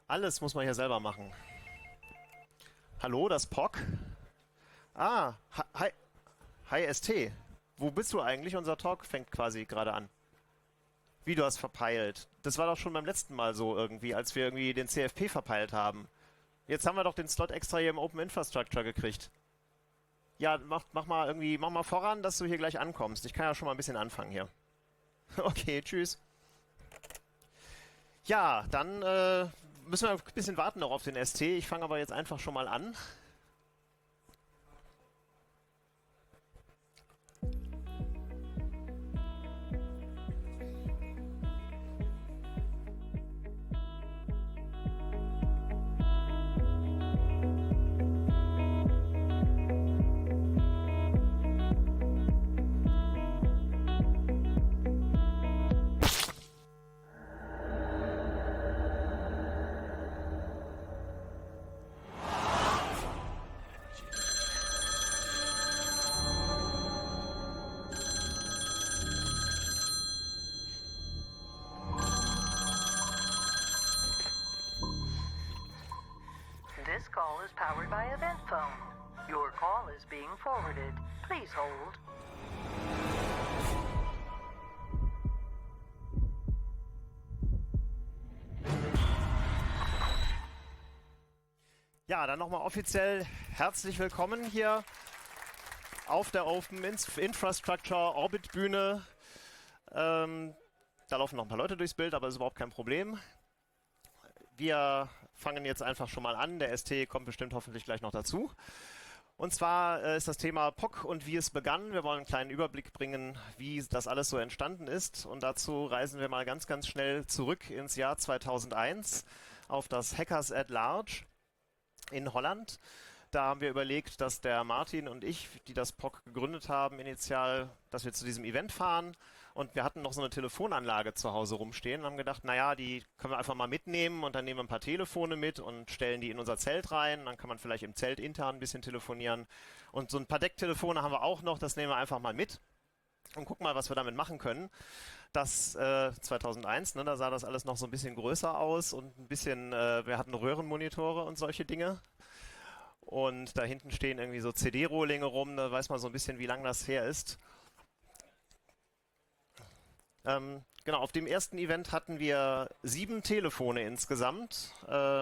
Alles muss man hier selber machen. Hallo, das POC? Ah, hi, hi ST. Wo bist du eigentlich? Unser Talk fängt quasi gerade an. Wie, du hast verpeilt? Das war doch schon beim letzten Mal so irgendwie, als wir irgendwie den CFP verpeilt haben. Jetzt haben wir doch den Slot extra hier im Open Infrastructure gekriegt. Ja, mach mal voran, dass du hier gleich ankommst. Ich kann ja schon mal ein bisschen anfangen hier. Okay, tschüss. Ja, dann müssen wir ein bisschen warten noch auf den ST. Ich fange aber jetzt einfach schon mal an. This call is powered by Event Phone. Your call is being forwarded. Please hold. Ja, dann nochmal offiziell herzlich willkommen hier auf der Open Infrastructure Orbit Bühne. Da laufen noch ein paar Leute durchs Bild, aber das ist überhaupt kein Problem. Wir fangen jetzt einfach schon mal an. Der ST kommt bestimmt hoffentlich gleich noch dazu. Und zwar ist das Thema POC und wie es begann. Wir wollen einen kleinen Überblick bringen, wie das alles so entstanden ist. Und dazu reisen wir mal ganz, ganz schnell zurück ins Jahr 2001 auf das Hackers at Large in Holland. Da haben wir überlegt, dass der Martin und ich, die das POC gegründet haben, initial, dass wir zu diesem Event fahren. Und wir hatten noch so eine Telefonanlage zu Hause rumstehen und haben gedacht, naja, die können wir einfach mal mitnehmen und dann nehmen wir ein paar Telefone mit und stellen die in unser Zelt rein. Dann kann man vielleicht im Zelt intern ein bisschen telefonieren. Und so ein paar Decktelefone haben wir auch noch, das nehmen wir einfach mal mit und gucken mal, was wir damit machen können. Das 2001, ne, da sah das alles noch so ein bisschen größer aus und ein bisschen, wir hatten Röhrenmonitore und solche Dinge. Und da hinten stehen irgendwie so CD-Rohlinge rum, da weiß man so ein bisschen, wie lang das her ist. Genau, auf dem ersten Event hatten wir 7 Telefone insgesamt,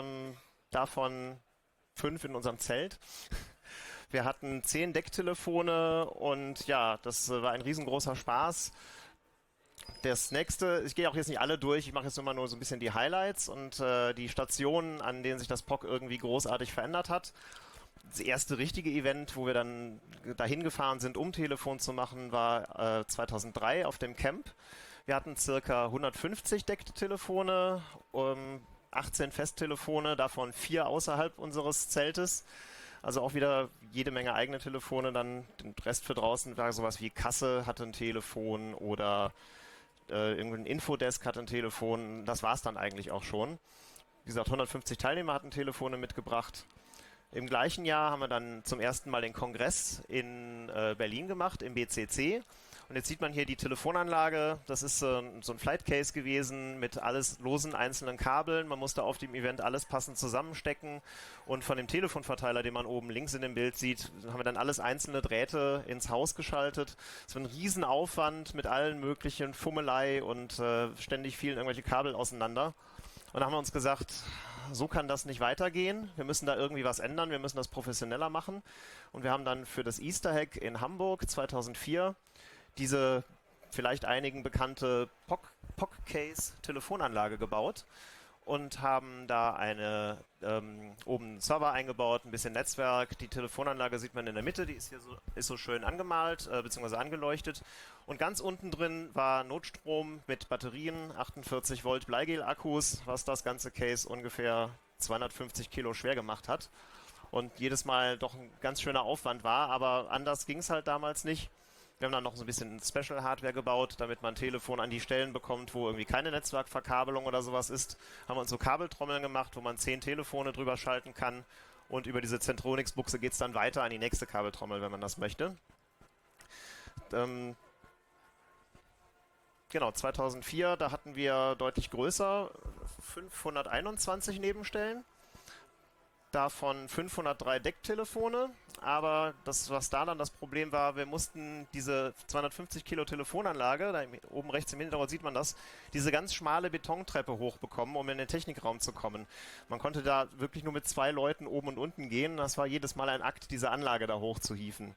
davon 5 in unserem Zelt. Wir hatten 10 Decktelefone und ja, das war ein riesengroßer Spaß. Das nächste, ich gehe auch jetzt nicht alle durch, ich mache jetzt immer nur so ein bisschen die Highlights und die Stationen, an denen sich das POC irgendwie großartig verändert hat. Das erste richtige Event, wo wir dann dahin gefahren sind, um Telefon zu machen, war 2003 auf dem Camp. Wir hatten circa 150 Decktelefone, 18 Festtelefone, davon 4 außerhalb unseres Zeltes. Also auch wieder jede Menge eigene Telefone. Dann den Rest für draußen war sowas wie Kasse hatte ein Telefon oder irgendein Infodesk hatte ein Telefon. Das war es dann eigentlich auch schon. Wie gesagt, 150 Teilnehmer hatten Telefone mitgebracht. Im gleichen Jahr haben wir dann zum ersten Mal den Kongress in Berlin gemacht, im BCC. Und jetzt sieht man hier die Telefonanlage. Das ist so ein Flight Case gewesen mit alles losen einzelnen Kabeln. Man musste auf dem Event alles passend zusammenstecken. Und von dem Telefonverteiler, den man oben links in dem Bild sieht, haben wir dann alles einzelne Drähte ins Haus geschaltet. Es war ein Riesenaufwand mit allen möglichen Fummelei und ständig fielen irgendwelche Kabel auseinander. Und da haben wir uns gesagt, so kann das nicht weitergehen. Wir müssen da irgendwie was ändern. Wir müssen das professioneller machen. Und wir haben dann für das Easter Hack in Hamburg 2004 diese vielleicht einigen bekannte POC-Case-Telefonanlage gebaut und haben da oben einen Server eingebaut, ein bisschen Netzwerk. Die Telefonanlage sieht man in der Mitte, die ist hier so schön angemalt bzw. angeleuchtet. Und ganz unten drin war Notstrom mit Batterien, 48 Volt Bleigel-Akkus, was das ganze Case ungefähr 250 Kilo schwer gemacht hat. Und jedes Mal doch ein ganz schöner Aufwand war, aber anders ging es halt damals nicht. Wir haben dann noch so ein bisschen Special-Hardware gebaut, damit man ein Telefon an die Stellen bekommt, wo irgendwie keine Netzwerkverkabelung oder sowas ist. Haben wir uns so Kabeltrommeln gemacht, wo man 10 Telefone drüber schalten kann. Und über diese Centronix-Buchse geht es dann weiter an die nächste Kabeltrommel, wenn man das möchte. Genau, 2004, da hatten wir deutlich größer 521 Nebenstellen. Davon 503 Decktelefone, aber das, was da dann das Problem war, wir mussten diese 250 Kilo Telefonanlage, da oben rechts im Hintergrund sieht man das, diese ganz schmale Betontreppe hochbekommen, um in den Technikraum zu kommen. Man konnte da wirklich nur mit 2 Leuten oben und unten gehen, das war jedes Mal ein Akt, diese Anlage da hochzuhieven.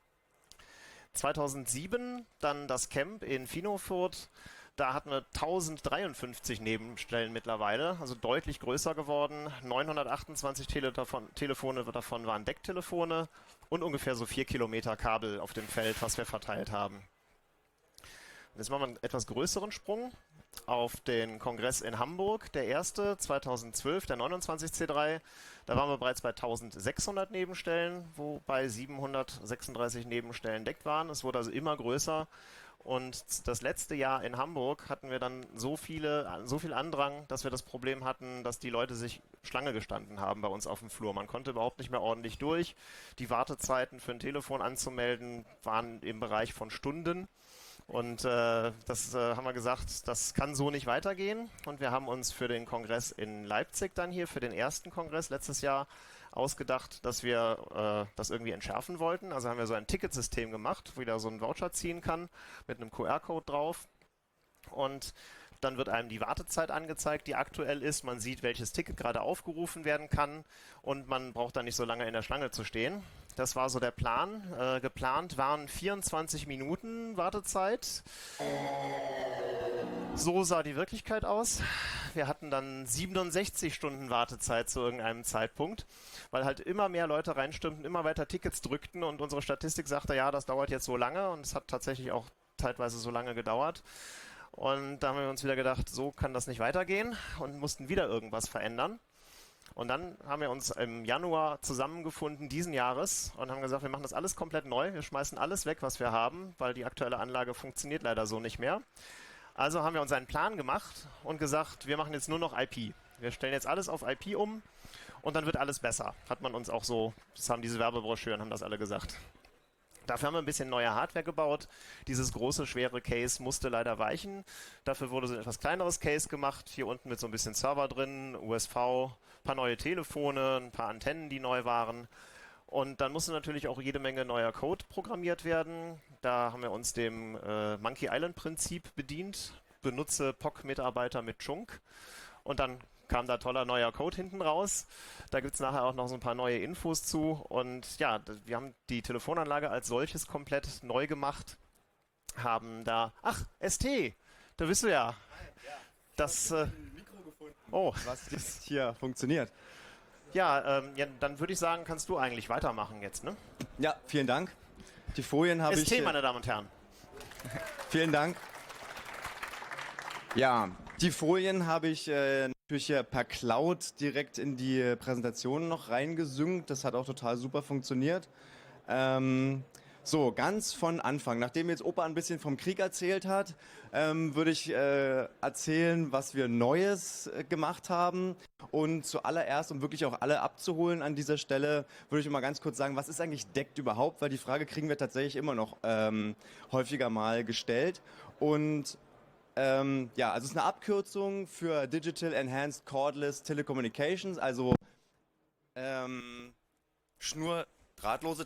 2007 dann das Camp in Finofurt. Da hatten wir 1053 Nebenstellen mittlerweile, also deutlich größer geworden. 928 Telefone davon waren Decktelefone und ungefähr so 4 Kilometer Kabel auf dem Feld, was wir verteilt haben. Und jetzt machen wir einen etwas größeren Sprung auf den Kongress in Hamburg, der erste, 2012, der 29C3. Da waren wir bereits bei 1600 Nebenstellen, wobei 736 Nebenstellen deckt waren. Es wurde also immer größer. Und das letzte Jahr in Hamburg hatten wir dann so viel Andrang, dass wir das Problem hatten, dass die Leute sich Schlange gestanden haben bei uns auf dem Flur. Man konnte überhaupt nicht mehr ordentlich durch. Die Wartezeiten für ein Telefon anzumelden waren im Bereich von Stunden. Und das haben wir gesagt, das kann so nicht weitergehen. Und wir haben uns für den Kongress in Leipzig dann hier, für den ersten Kongress letztes Jahr, ausgedacht, dass wir das irgendwie entschärfen wollten. Also haben wir so ein Ticketsystem gemacht, wo jeder so einen Voucher ziehen kann mit einem QR-Code drauf. Und dann wird einem die Wartezeit angezeigt, die aktuell ist. Man sieht, welches Ticket gerade aufgerufen werden kann und man braucht dann nicht so lange in der Schlange zu stehen. Das war so der Plan. Geplant waren 24 Minuten Wartezeit. So sah die Wirklichkeit aus. Wir hatten dann 67 Stunden Wartezeit zu irgendeinem Zeitpunkt, weil halt immer mehr Leute reinstürmten, immer weiter Tickets drückten und unsere Statistik sagte, ja, das dauert jetzt so lange und es hat tatsächlich auch zeitweise so lange gedauert. Und da haben wir uns wieder gedacht, so kann das nicht weitergehen und mussten wieder irgendwas verändern. Und dann haben wir uns im Januar zusammengefunden diesen Jahres und haben gesagt, wir machen das alles komplett neu. Wir schmeißen alles weg, was wir haben, weil die aktuelle Anlage funktioniert leider so nicht mehr. Also haben wir uns einen Plan gemacht und gesagt, wir machen jetzt nur noch IP. Wir stellen jetzt alles auf IP um und dann wird alles besser. Hat man uns auch so, das haben diese Werbebroschüren, haben das alle gesagt. Dafür haben wir ein bisschen neue Hardware gebaut. Dieses große, schwere Case musste leider weichen. Dafür wurde so ein etwas kleineres Case gemacht. Hier unten mit so ein bisschen Server drin, USV, ein paar neue Telefone, ein paar Antennen, die neu waren. Und dann musste natürlich auch jede Menge neuer Code programmiert werden. Da haben wir uns dem Monkey Island Prinzip bedient. Benutze POC-Mitarbeiter mit Chunk. Und dann kam da toller neuer Code hinten raus. Da gibt es nachher auch noch so ein paar neue Infos zu. Und ja, wir haben die Telefonanlage als solches komplett neu gemacht. Haben da... Ach, ST! Da bist du ja. Das... Oh, was jetzt hier funktioniert. Ja, dann würde ich sagen, kannst du eigentlich weitermachen jetzt, ne? Ja, vielen Dank. Die Folien habe ich... ST, meine Damen und Herren. Vielen Dank. Ja, die Folien habe ich natürlich per Cloud direkt in die Präsentation noch reingesynkt. Das hat auch total super funktioniert. So, ganz von Anfang. Nachdem jetzt Opa ein bisschen vom Krieg erzählt hat, würde ich erzählen, was wir Neues gemacht haben. Und zuallererst, um wirklich auch alle abzuholen an dieser Stelle, würde ich mal ganz kurz sagen, was ist eigentlich DECT überhaupt? Weil die Frage kriegen wir tatsächlich immer noch häufiger mal gestellt. Und ja, also es ist eine Abkürzung für Digital Enhanced Cordless Telecommunications, also drahtlose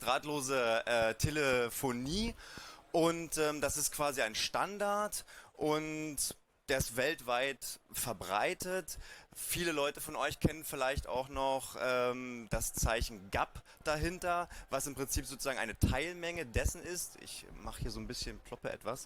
Telefonie, und das ist quasi ein Standard und der ist weltweit verbreitet. Viele Leute von euch kennen vielleicht auch noch das Zeichen GAP dahinter, was im Prinzip sozusagen eine Teilmenge dessen ist. Ich mache hier so ein bisschen, ploppe etwas.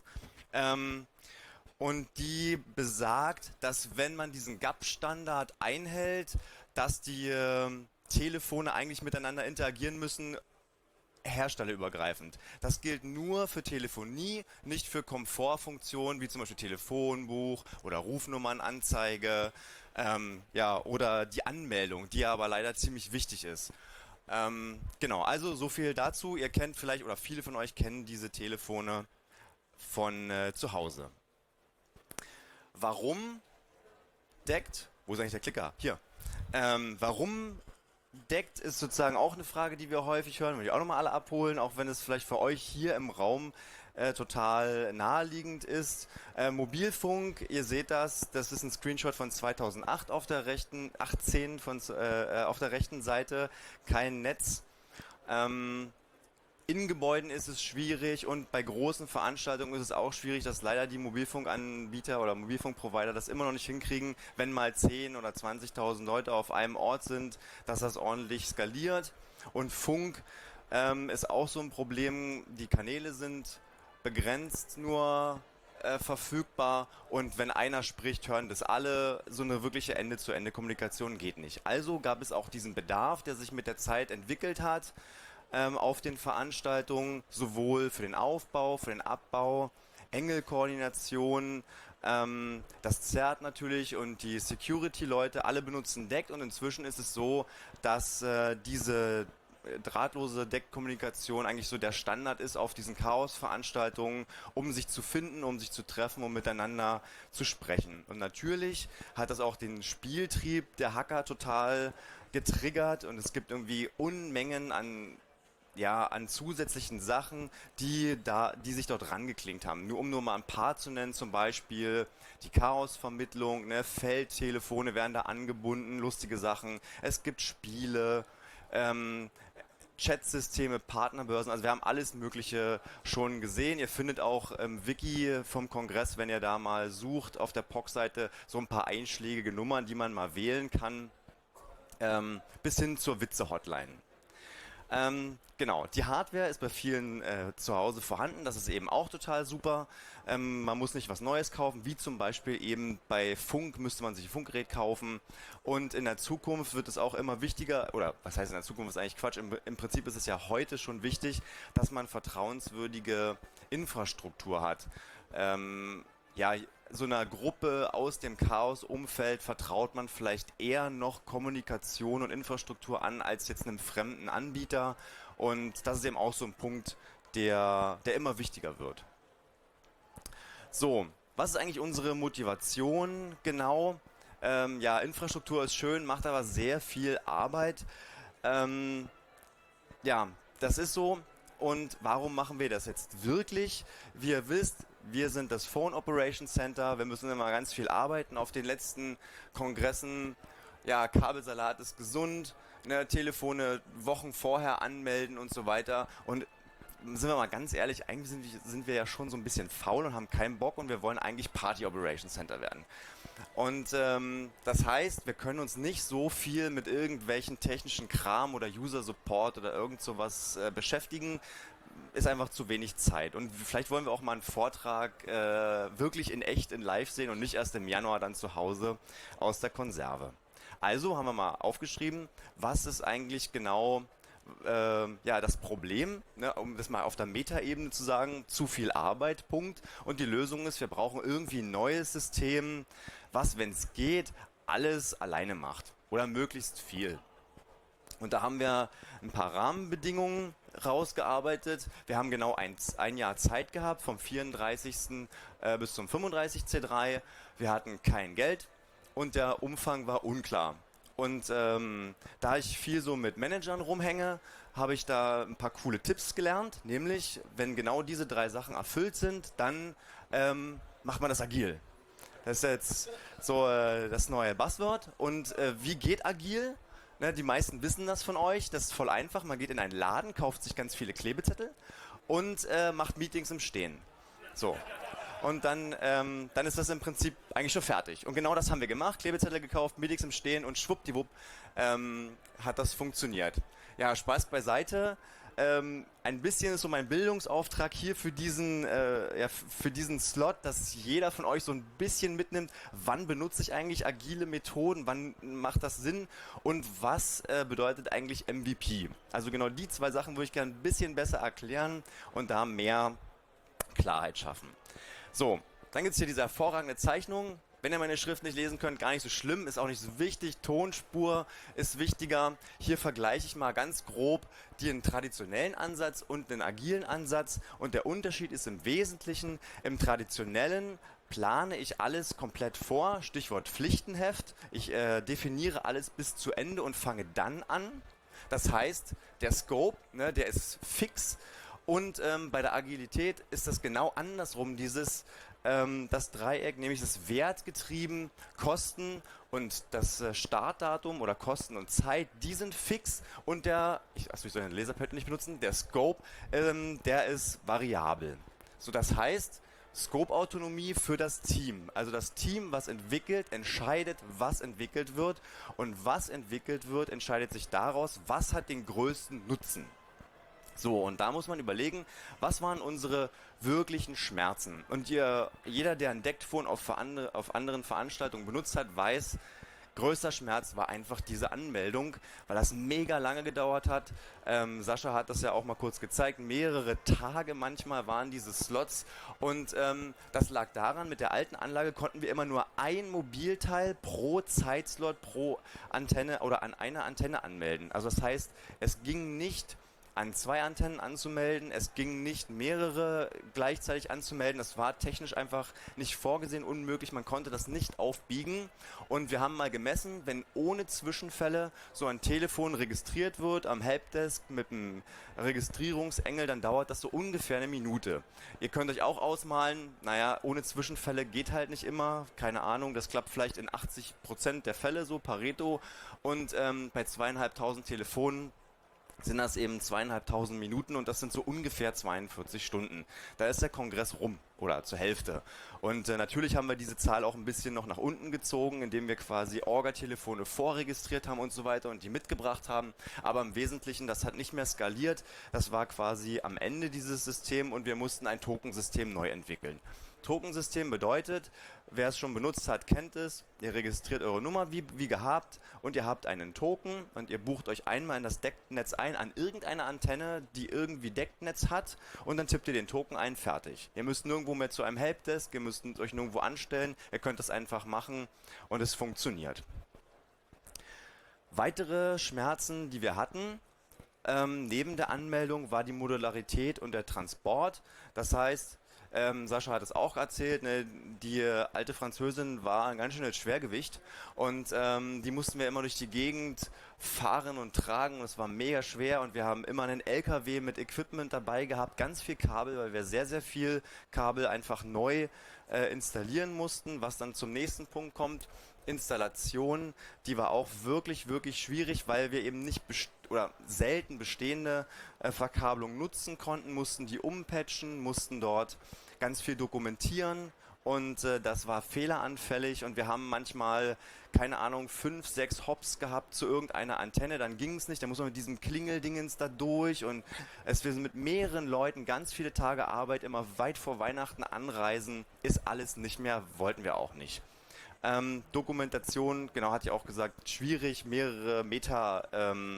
Und die besagt, dass wenn man diesen GAP-Standard einhält, dass die Telefone eigentlich miteinander interagieren müssen, herstellerübergreifend. Das gilt nur für Telefonie, nicht für Komfortfunktionen wie zum Beispiel Telefonbuch oder Rufnummernanzeige, ja, oder die Anmeldung, die aber leider ziemlich wichtig ist. Genau, also so viel dazu. Ihr kennt vielleicht, oder viele von euch kennen diese Telefone von zu Hause. Warum DECT, wo ist eigentlich der Klicker? Hier. Warum deckt, ist sozusagen auch eine Frage, die wir häufig hören, will ich auch nochmal alle abholen, auch wenn es vielleicht für euch hier im Raum total naheliegend ist. Mobilfunk, ihr seht das ist ein Screenshot von 2008 auf der rechten, 18 auf der rechten Seite, kein Netz. In Gebäuden ist es schwierig und bei großen Veranstaltungen ist es auch schwierig, dass leider die Mobilfunkanbieter oder Mobilfunkprovider das immer noch nicht hinkriegen, wenn mal 10.000 oder 20.000 Leute auf einem Ort sind, dass das ordentlich skaliert. Und Funk ist auch so ein Problem, die Kanäle sind begrenzt nur verfügbar und wenn einer spricht, hören das alle. So eine wirkliche Ende-zu-Ende-Kommunikation geht nicht. Also gab es auch diesen Bedarf, der sich mit der Zeit entwickelt hat, auf den Veranstaltungen, sowohl für den Aufbau, für den Abbau, Engelkoordination, das ZERT natürlich und die Security-Leute, alle benutzen DECT und inzwischen ist es so, dass diese drahtlose DECT-Kommunikation eigentlich so der Standard ist auf diesen Chaos-Veranstaltungen, um sich zu finden, um sich zu treffen, um miteinander zu sprechen. Und natürlich hat das auch den Spieltrieb der Hacker total getriggert und es gibt irgendwie Unmengen an zusätzlichen Sachen, die sich dort rangeklinkt haben. Nur um nur mal ein paar zu nennen, zum Beispiel die Chaosvermittlung, ne, Feldtelefone werden da angebunden, lustige Sachen. Es gibt Spiele, Chatsysteme, Partnerbörsen, also wir haben alles Mögliche schon gesehen. Ihr findet auch im Wiki vom Kongress, wenn ihr da mal sucht, auf der POC-Seite so ein paar einschlägige Nummern, die man mal wählen kann, bis hin zur Witze-Hotline. Genau, die Hardware ist bei vielen zu Hause vorhanden, das ist eben auch total super. Man muss nicht was Neues kaufen, wie zum Beispiel eben bei Funk müsste man sich ein Funkgerät kaufen und in der Zukunft wird es auch immer wichtiger, oder was heißt in der Zukunft, ist eigentlich Quatsch, im Prinzip ist es ja heute schon wichtig, dass man vertrauenswürdige Infrastruktur hat. So einer Gruppe aus dem Chaos-Umfeld vertraut man vielleicht eher noch Kommunikation und Infrastruktur an, als jetzt einem fremden Anbieter. Und das ist eben auch so ein Punkt, der immer wichtiger wird. So, was ist eigentlich unsere Motivation genau? Infrastruktur ist schön, macht aber sehr viel Arbeit. Das ist so. Und warum machen wir das jetzt wirklich? Wie ihr wisst, wir sind das Phone Operations Center. Wir müssen immer ganz viel arbeiten. Auf den letzten Kongressen, Kabelsalat ist gesund, ne, Telefone Wochen vorher anmelden und so weiter. Und sind wir mal ganz ehrlich, eigentlich sind wir ja schon so ein bisschen faul und haben keinen Bock und wir wollen eigentlich Party Operations Center werden. Und das heißt, wir können uns nicht so viel mit irgendwelchen technischen Kram oder User Support oder irgend sowas beschäftigen. Ist einfach zu wenig Zeit. Und vielleicht wollen wir auch mal einen Vortrag wirklich in echt, in live sehen und nicht erst im Januar dann zu Hause aus der Konserve. Also haben wir mal aufgeschrieben, was ist eigentlich genau das Problem, ne, um das mal auf der Metaebene zu sagen, zu viel Arbeit, Punkt. Und die Lösung ist, wir brauchen irgendwie ein neues System, was, wenn es geht, alles alleine macht oder möglichst viel. Und da haben wir ein paar Rahmenbedingungen rausgearbeitet. Wir haben genau ein Jahr Zeit gehabt, vom 34. Bis zum 35 C3. Wir hatten kein Geld und der Umfang war unklar. Und da ich viel so mit Managern rumhänge, habe ich da ein paar coole Tipps gelernt. Nämlich, wenn genau diese 3 Sachen erfüllt sind, dann macht man das agil. Das ist jetzt so das neue Buzzword. Und wie geht agil? Ne, die meisten wissen das von euch. Das ist voll einfach. Man geht in einen Laden, kauft sich ganz viele Klebezettel und macht Meetings im Stehen. So. Und dann ist das im Prinzip eigentlich schon fertig. Und genau das haben wir gemacht. Klebezettel gekauft, Meetings im Stehen und schwuppdiwupp hat das funktioniert. Ja, Spaß beiseite. Ein bisschen ist so mein Bildungsauftrag hier für diesen Slot, dass jeder von euch so ein bisschen mitnimmt, wann benutze ich eigentlich agile Methoden, wann macht das Sinn und was bedeutet eigentlich MVP. Also genau die 2 Sachen würde ich gerne ein bisschen besser erklären und da mehr Klarheit schaffen. So, dann gibt es hier diese hervorragende Zeichnung. Wenn ihr meine Schrift nicht lesen könnt, gar nicht so schlimm, ist auch nicht so wichtig. Tonspur ist wichtiger. Hier vergleiche ich mal ganz grob den traditionellen Ansatz und den agilen Ansatz. Und der Unterschied ist im Wesentlichen, im traditionellen plane ich alles komplett vor, Stichwort Pflichtenheft. Ich definiere alles bis zu Ende und fange dann an. Das heißt, der Scope, ne, der ist fix. Und bei der Agilität ist das genau andersrum, das Dreieck, nämlich das Wertgetrieben, Kosten und das Startdatum oder Kosten und Zeit, die sind fix und ich soll den Laserpad nicht benutzen, der Scope, der ist variabel. So, das heißt, Scope-Autonomie für das Team. Also das Team, was entwickelt, entscheidet, was entwickelt wird und was entwickelt wird, entscheidet sich daraus, was hat den größten Nutzen. So, und da muss man überlegen, was waren unsere wirklichen Schmerzen? Und jeder, der ein Deckphone auf anderen Veranstaltungen benutzt hat, weiß, größter Schmerz war einfach diese Anmeldung, weil das mega lange gedauert hat. Sascha hat das ja auch mal kurz gezeigt. Mehrere Tage manchmal waren diese Slots. Und das lag daran, mit der alten Anlage konnten wir immer nur ein Mobilteil pro Zeitslot, pro Antenne oder an einer Antenne anmelden. Also das heißt, es ging nicht an 2 Antennen anzumelden. Es ging nicht, mehrere gleichzeitig anzumelden. Das war technisch einfach nicht vorgesehen, unmöglich. Man konnte das nicht aufbiegen. Und wir haben mal gemessen, wenn ohne Zwischenfälle so ein Telefon registriert wird am Helpdesk mit einem Registrierungsengel, dann dauert das so ungefähr eine Minute. Ihr könnt euch auch ausmalen, naja, ohne Zwischenfälle geht halt nicht immer. Keine Ahnung, das klappt vielleicht in 80% der Fälle so, Pareto. Und bei 2.500 Telefonen sind das eben 2.500 Minuten und das sind so ungefähr 42 Stunden. Da ist der Kongress rum oder zur Hälfte. Und natürlich haben wir diese Zahl auch ein bisschen noch nach unten gezogen, indem wir quasi Orga-Telefone vorregistriert haben und so weiter und die mitgebracht haben. Aber im Wesentlichen, das hat nicht mehr skaliert. Das war quasi am Ende dieses System und wir mussten ein Tokensystem neu entwickeln. Tokensystem bedeutet, wer es schon benutzt hat, kennt es. Ihr registriert eure Nummer wie gehabt und ihr habt einen Token und ihr bucht euch einmal in das Decknetz ein an irgendeine Antenne, die irgendwie Decknetz hat und dann tippt ihr den Token ein, fertig. Ihr müsst nirgendwo mehr zu einem Helpdesk, ihr müsst euch nirgendwo anstellen, ihr könnt das einfach machen und es funktioniert. Weitere Schmerzen, die wir hatten, neben der Anmeldung war die Modularität und der Transport. Das heißt, Sascha hat es auch erzählt, ne, die alte Französin war ein ganz schönes Schwergewicht und die mussten wir immer durch die Gegend fahren und tragen und es war mega schwer und wir haben immer einen LKW mit Equipment dabei gehabt, ganz viel Kabel, weil wir sehr, sehr viel Kabel einfach neu installieren mussten, was dann zum nächsten Punkt kommt. Installation, die war auch wirklich, wirklich schwierig, weil wir eben nicht selten bestehende Verkabelung nutzen konnten, mussten die umpatchen, mussten dort ganz viel dokumentieren und das war fehleranfällig und wir haben manchmal, keine Ahnung, 5, 6 Hops gehabt zu irgendeiner Antenne, dann ging es nicht, dann muss man mit diesem Klingeldingens da durch und wir sind mit mehreren Leuten, ganz viele Tage Arbeit, immer weit vor Weihnachten anreisen, ist alles nicht mehr, wollten wir auch nicht. Dokumentation, genau, hatte ich auch gesagt, schwierig, mehrere Meter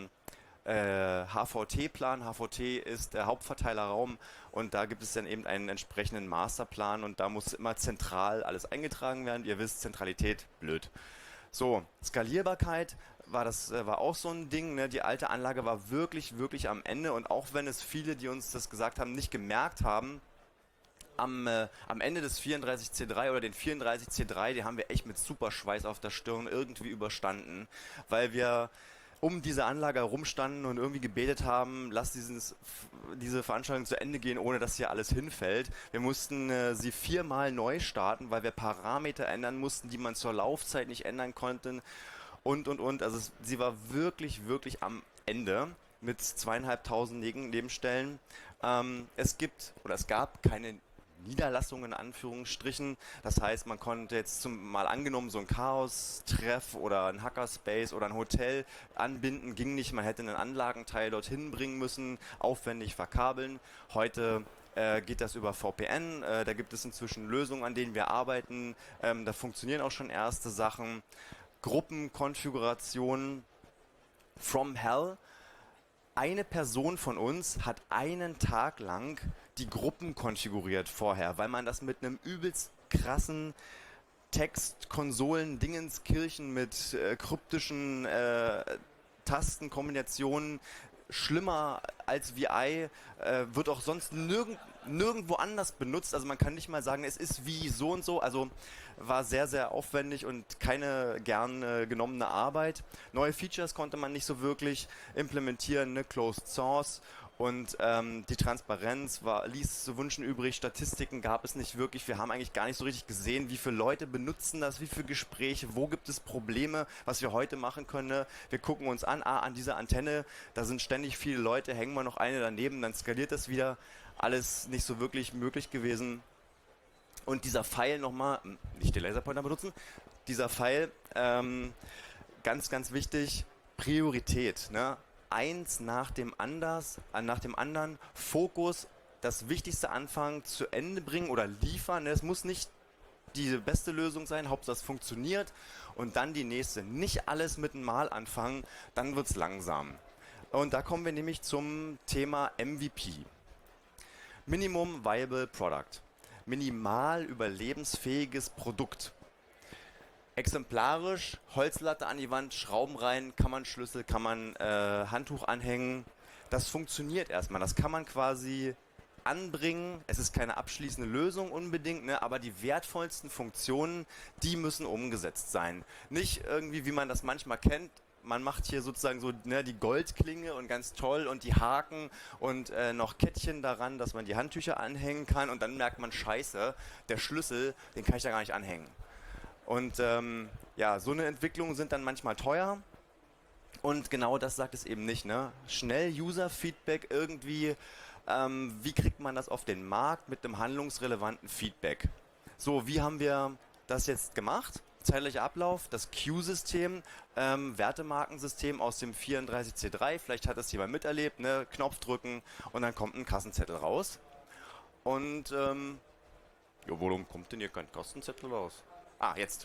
HVT-Plan. HVT ist der Hauptverteilerraum und da gibt es dann eben einen entsprechenden Masterplan und da muss immer zentral alles eingetragen werden. Ihr wisst, Zentralität, blöd. So, Skalierbarkeit war auch so ein Ding, ne? Die alte Anlage war wirklich, wirklich am Ende und auch wenn es viele, die uns das gesagt haben, nicht gemerkt haben, am Ende des 34C3 oder den 34C3, die haben wir echt mit super Schweiß auf der Stirn irgendwie überstanden, weil wir um diese Anlage herumstanden und irgendwie gebetet haben, lasst diese Veranstaltung zu Ende gehen, ohne dass hier alles hinfällt. Wir mussten sie 4-mal neu starten, weil wir Parameter ändern mussten, die man zur Laufzeit nicht ändern konnte und. Also sie war wirklich, wirklich am Ende mit 2.500 Nebenstellen. Es gab keine Niederlassungen in Anführungsstrichen. Das heißt, man konnte jetzt mal angenommen so ein Chaos-Treff oder ein Hackerspace oder ein Hotel anbinden, ging nicht. Man hätte einen Anlagenteil dorthin bringen müssen, aufwendig verkabeln. Heute geht das über VPN. Da gibt es inzwischen Lösungen, an denen wir arbeiten. Da funktionieren auch schon erste Sachen. Gruppenkonfigurationen from hell. Eine Person von uns hat einen Tag lang die Gruppen konfiguriert vorher, weil man das mit einem übelst krassen Text-Konsolen-Dingenskirchen mit kryptischen Tastenkombinationen, schlimmer als VI, wird auch sonst nirgendwo anders benutzt. Also man kann nicht mal sagen, es ist wie so und so. Also war sehr, sehr aufwendig und keine gern genommene Arbeit. Neue Features konnte man nicht so wirklich implementieren, ne? Closed Source. Und die Transparenz ließ zu wünschen übrig, Statistiken gab es nicht wirklich. Wir haben eigentlich gar nicht so richtig gesehen, wie viele Leute benutzen das, wie viele Gespräche, wo gibt es Probleme, was wir heute machen können. Ne? Wir gucken uns an dieser Antenne, da sind ständig viele Leute, hängen wir noch eine daneben, dann skaliert das wieder. Alles nicht so wirklich möglich gewesen. Und dieser Pfeil nochmal, nicht den Laserpointer benutzen, dieser Pfeil, ganz, ganz wichtig, Priorität, ne? Eins nach dem anderen, Fokus, das Wichtigste anfangen, zu Ende bringen oder liefern. Es muss nicht die beste Lösung sein, Hauptsache es funktioniert und dann die nächste. Nicht alles mit einem Mal anfangen, dann wird es langsam. Und da kommen wir nämlich zum Thema MVP. Minimum Viable Product. Minimal überlebensfähiges Produkt. Exemplarisch, Holzlatte an die Wand, Schrauben rein, Kammernschlüssel, kann man Handtuch anhängen. Das funktioniert erstmal. Das kann man quasi anbringen. Es ist keine abschließende Lösung unbedingt, ne? Aber die wertvollsten Funktionen, die müssen umgesetzt sein. Nicht irgendwie, wie man das manchmal kennt. Man macht hier sozusagen so, ne, die Goldklinge und ganz toll und die Haken und noch Kettchen daran, dass man die Handtücher anhängen kann und dann merkt man, scheiße, der Schlüssel, den kann ich da gar nicht anhängen. Und ja, so eine Entwicklung sind dann manchmal teuer und genau das sagt es eben nicht. Ne? Schnell User-Feedback irgendwie, wie kriegt man das auf den Markt mit einem handlungsrelevanten Feedback? So, wie haben wir das jetzt gemacht? Zeitlicher Ablauf, das Q-System, Wertemarkensystem aus dem 34C3, vielleicht hat das jemand miterlebt, ne? Knopf drücken und dann kommt ein Kassenzettel raus. Und, ja, warum kommt denn hier kein Kassenzettel raus? Ah, jetzt.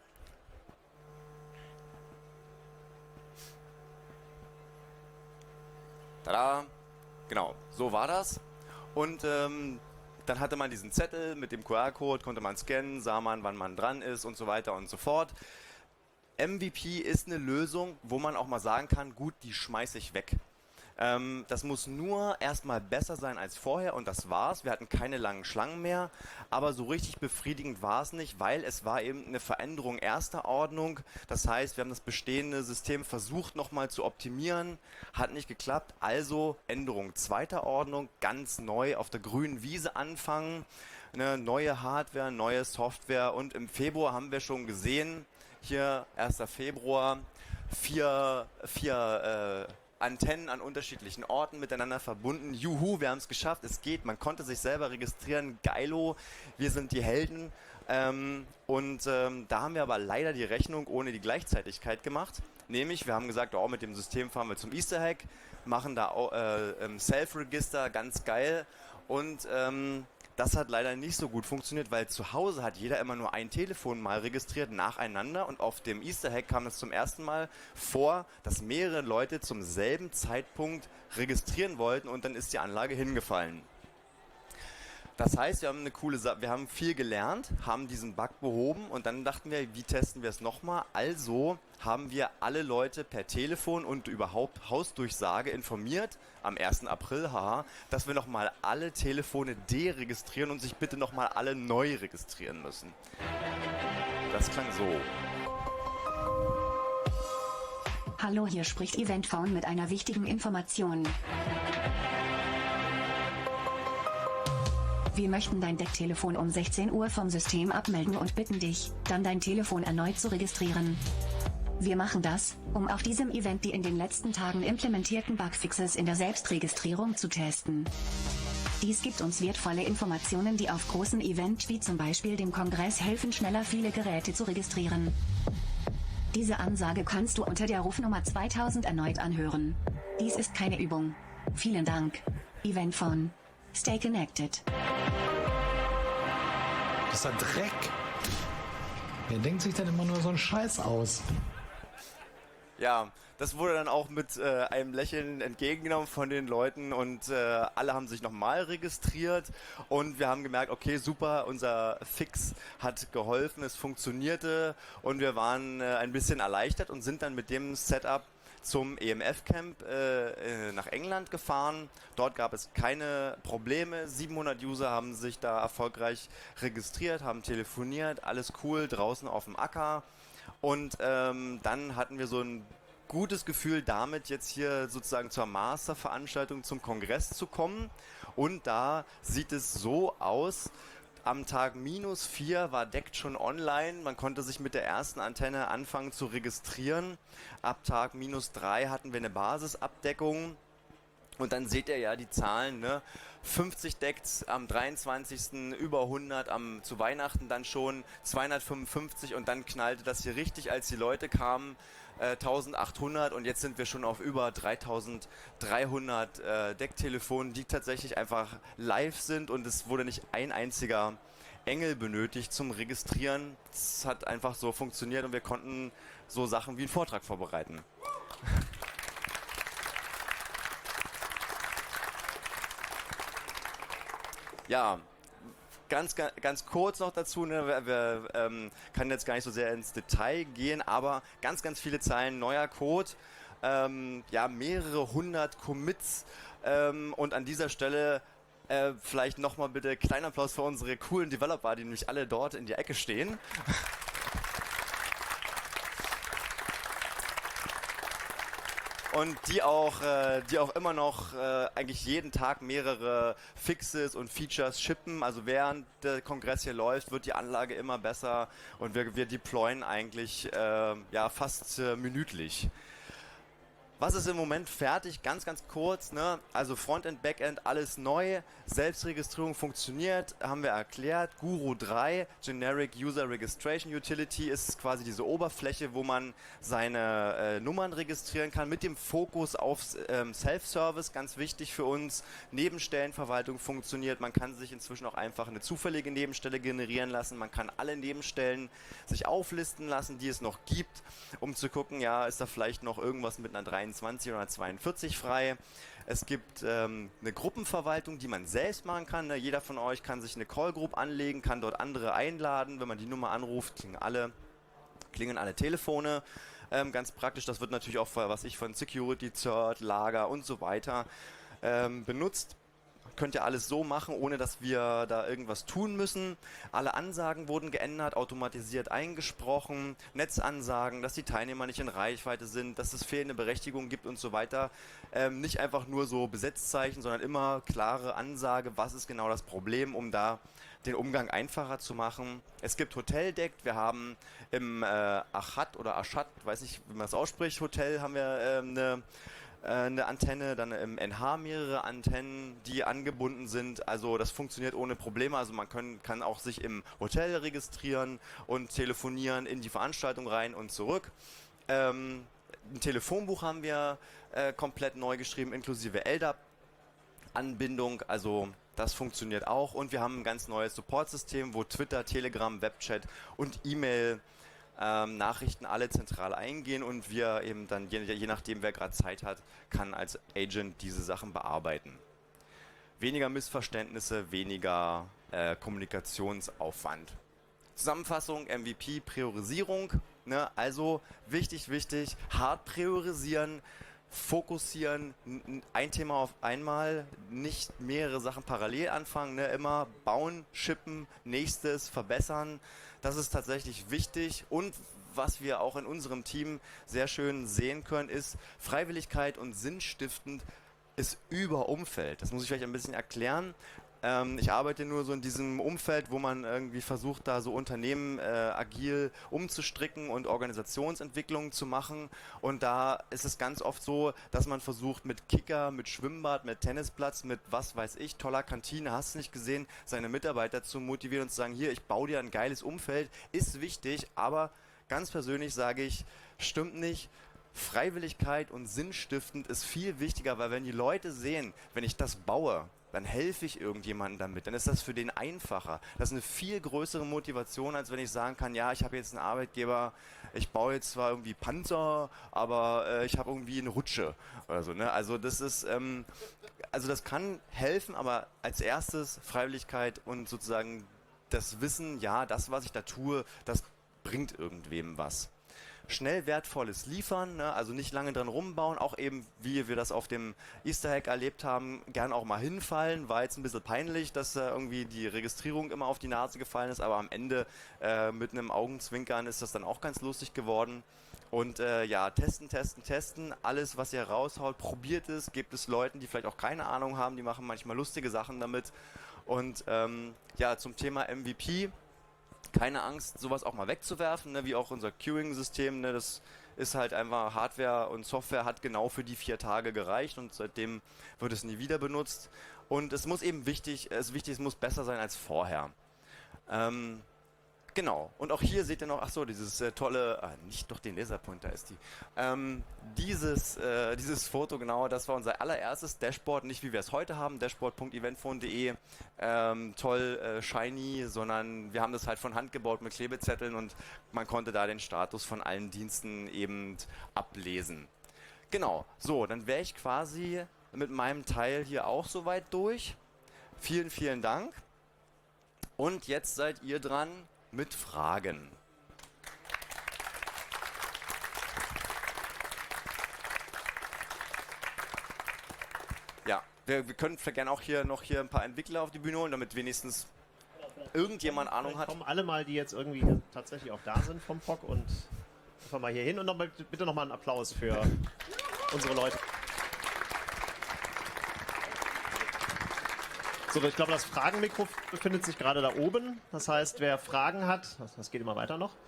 Tada! Genau, so war das. Und dann hatte man diesen Zettel mit dem QR-Code, konnte man scannen, sah man, wann man dran ist und so weiter und so fort. MVP ist eine Lösung, wo man auch mal sagen kann, gut, die schmeiße ich weg. Das muss nur erstmal besser sein als vorher und das war's. Wir hatten keine langen Schlangen mehr, aber so richtig befriedigend war es nicht, weil es war eben eine Veränderung erster Ordnung. Das heißt, wir haben das bestehende System versucht nochmal zu optimieren, hat nicht geklappt. Also Änderung zweiter Ordnung, ganz neu auf der grünen Wiese anfangen. Eine neue Hardware, neue Software und im Februar haben wir schon gesehen, hier 1. Februar, vier Antennen an unterschiedlichen Orten miteinander verbunden. Juhu, wir haben es geschafft, es geht, man konnte sich selber registrieren, geilo, wir sind die Helden. Da haben wir aber leider die Rechnung ohne die Gleichzeitigkeit gemacht. Nämlich, wir haben gesagt, oh, mit dem System fahren wir zum Easter Hack, machen da Self-Register, ganz geil. Und das hat leider nicht so gut funktioniert, weil zu Hause hat jeder immer nur ein Telefon mal registriert nacheinander und auf dem Easter Hack kam es zum ersten Mal vor, dass mehrere Leute zum selben Zeitpunkt registrieren wollten und dann ist die Anlage hingefallen. Das heißt, wir haben viel gelernt, haben diesen Bug behoben und dann dachten wir, wie testen wir es nochmal? Also haben wir alle Leute per Telefon und überhaupt Hausdurchsage informiert, am 1. April, dass wir nochmal alle Telefone deregistrieren und sich bitte nochmal alle neu registrieren müssen. Das klang so. Hallo, hier spricht EventPhone mit einer wichtigen Information. Wir möchten dein Decktelefon um 16 Uhr vom System abmelden und bitten dich, dann dein Telefon erneut zu registrieren. Wir machen das, um auf diesem Event die in den letzten Tagen implementierten Bugfixes in der Selbstregistrierung zu testen. Dies gibt uns wertvolle Informationen, die auf großen Events wie zum Beispiel dem Kongress helfen, schneller viele Geräte zu registrieren. Diese Ansage kannst du unter der Rufnummer 2000 erneut anhören. Dies ist keine Übung. Vielen Dank. EventPhone. Stay connected. Das ist ein Dreck. Wer denkt sich denn immer nur so einen Scheiß aus? Ja, das wurde dann auch mit einem Lächeln entgegengenommen von den Leuten und alle haben sich nochmal registriert und wir haben gemerkt, okay, super, unser Fix hat geholfen, es funktionierte und wir waren ein bisschen erleichtert und sind dann mit dem Setup zum EMF-Camp nach England gefahren. Dort gab es keine Probleme. 700 User haben sich da erfolgreich registriert, haben telefoniert, alles cool, draußen auf dem Acker. Und dann hatten wir so ein gutes Gefühl damit, jetzt hier sozusagen zur Masterveranstaltung, zum Kongress zu kommen. Und da sieht es so aus: am Tag -4 war DECT schon online. Man konnte sich mit der ersten Antenne anfangen zu registrieren. Ab Tag -3 hatten wir eine Basisabdeckung. Und dann seht ihr ja die Zahlen, ne? 50 DECTs am 23. über 100, zu Weihnachten dann schon 255 und dann knallte das hier richtig, als die Leute kamen, 1800 und jetzt sind wir schon auf über 3300 DECT-Telefonen, die tatsächlich einfach live sind und es wurde nicht ein einziger Engel benötigt zum Registrieren. Es hat einfach so funktioniert und wir konnten so Sachen wie einen Vortrag vorbereiten. Ja, ganz kurz noch dazu, ne? Wir können jetzt gar nicht so sehr ins Detail gehen, aber ganz viele Zeilen neuer Code, ja, mehrere hundert Commits und an dieser Stelle vielleicht nochmal bitte kleinen Applaus für unsere coolen Developer, die nämlich alle dort in der Ecke stehen. Und die auch immer noch eigentlich jeden Tag mehrere Fixes und Features shippen. Also während der Kongress hier läuft, wird die Anlage immer besser und wir deployen eigentlich ja, fast minütlich. Was ist im Moment fertig? Ganz kurz, ne? Also Frontend, Backend, alles neu. Selbstregistrierung funktioniert, haben wir erklärt. Guru 3, Generic User Registration Utility, ist quasi diese Oberfläche, wo man seine Nummern registrieren kann, mit dem Fokus auf Self-Service, ganz wichtig für uns. Nebenstellenverwaltung funktioniert, man kann sich inzwischen auch einfach eine zufällige Nebenstelle generieren lassen. Man kann alle Nebenstellen sich auflisten lassen, die es noch gibt, um zu gucken, ja, ist da vielleicht noch irgendwas mit einer 23 oder 42 frei. Es gibt eine Gruppenverwaltung, die man selbst machen kann. Jeder von euch kann sich eine Callgroup anlegen, kann dort andere einladen. Wenn man die Nummer anruft, klingen alle Telefone. Ganz praktisch, das wird natürlich auch von Security, CERT, Lager und so weiter benutzt. Könnt ihr alles so machen, ohne dass wir da irgendwas tun müssen. Alle Ansagen wurden geändert, automatisiert eingesprochen, Netzansagen, dass die Teilnehmer nicht in Reichweite sind, dass es fehlende Berechtigungen gibt und so weiter. Nicht einfach nur so Besetzzeichen, sondern immer klare Ansage, was ist genau das Problem, um da den Umgang einfacher zu machen. Es gibt Hotel-DECT, wir haben im Achat oder Aschat, weiß nicht, wie man das ausspricht, Hotel haben wir eine Antenne, dann im NH mehrere Antennen, die angebunden sind. Also das funktioniert ohne Probleme. Also man kann auch sich im Hotel registrieren und telefonieren in die Veranstaltung rein und zurück. Ein Telefonbuch haben wir komplett neu geschrieben, inklusive LDAP-Anbindung. Also das funktioniert auch. Und wir haben ein ganz neues Supportsystem, wo Twitter, Telegram, Webchat und E-Mail Nachrichten alle zentral eingehen und wir eben dann, je nachdem wer gerade Zeit hat, kann als Agent diese Sachen bearbeiten. Weniger Missverständnisse, weniger Kommunikationsaufwand. Zusammenfassung, MVP, Priorisierung, ne? Also wichtig, hart priorisieren, fokussieren, ein Thema auf einmal, nicht mehrere Sachen parallel anfangen, ne? Immer bauen, shippen, nächstes, verbessern. Das ist tatsächlich wichtig und was wir auch in unserem Team sehr schön sehen können, ist Freiwilligkeit und sinnstiftend ist über Umfeld. Das muss ich vielleicht ein bisschen erklären. Ich arbeite nur so in diesem Umfeld, wo man irgendwie versucht, da so Unternehmen agil umzustricken und Organisationsentwicklungen zu machen. Und da ist es ganz oft so, dass man versucht, mit Kicker, mit Schwimmbad, mit Tennisplatz, mit was weiß ich, toller Kantine, hast du nicht gesehen, seine Mitarbeiter zu motivieren und zu sagen, hier, ich baue dir ein geiles Umfeld, ist wichtig, aber ganz persönlich sage ich, stimmt nicht. Freiwilligkeit und sinnstiftend ist viel wichtiger, weil wenn die Leute sehen, wenn ich das baue, dann helfe ich irgendjemandem damit, dann ist das für den einfacher. Das ist eine viel größere Motivation, als wenn ich sagen kann, ja, ich habe jetzt einen Arbeitgeber, ich baue jetzt zwar irgendwie Panzer, aber ich habe irgendwie eine Rutsche oder so, ne? Also das ist, also das kann helfen, aber als erstes Freiwilligkeit und sozusagen das Wissen, ja, das, was ich da tue, das bringt irgendwem was. schnell Wertvolles liefern, ne? Also nicht lange dran rumbauen, auch eben, wie wir das auf dem Easter Egg erlebt haben, gern auch mal hinfallen. War jetzt ein bisschen peinlich, dass irgendwie die Registrierung immer auf die Nase gefallen ist, aber am Ende mit einem Augenzwinkern ist das dann auch ganz lustig geworden. Und ja, testen. Alles, was ihr raushaut, probiert es. Gebt es Leuten, die vielleicht auch keine Ahnung haben. Die machen manchmal lustige Sachen damit. Und ja, zum Thema MVP. Keine Angst, sowas auch mal wegzuwerfen, ne? Wie auch unser Queuing-System. Ne? Das ist halt einfach Hardware und Software hat genau für die 4 Tage gereicht und seitdem wird es nie wieder benutzt. Und es muss eben es muss besser sein als vorher. Genau, und auch hier seht ihr noch, achso, dieses tolle, nicht doch den Laserpointer ist die, dieses Foto, genau, das war unser allererstes Dashboard, nicht wie wir es heute haben, dashboard.eventphone.de, toll, shiny, sondern wir haben das halt von Hand gebaut mit Klebezetteln und man konnte da den Status von allen Diensten eben ablesen. Genau, so, dann wäre ich quasi mit meinem Teil hier auch soweit durch. Vielen, vielen Dank. Und jetzt seid ihr dran mit Fragen. Ja, wir können gerne auch hier ein paar Entwickler auf die Bühne holen, damit wenigstens irgendjemand Ahnung hat. Kommen alle mal, die jetzt irgendwie tatsächlich auch da sind vom POC und einfach mal hier hin und bitte nochmal einen Applaus für unsere Leute. So, ich glaube, das Fragenmikro befindet sich gerade da oben. Das heißt, wer Fragen hat, das geht immer weiter noch.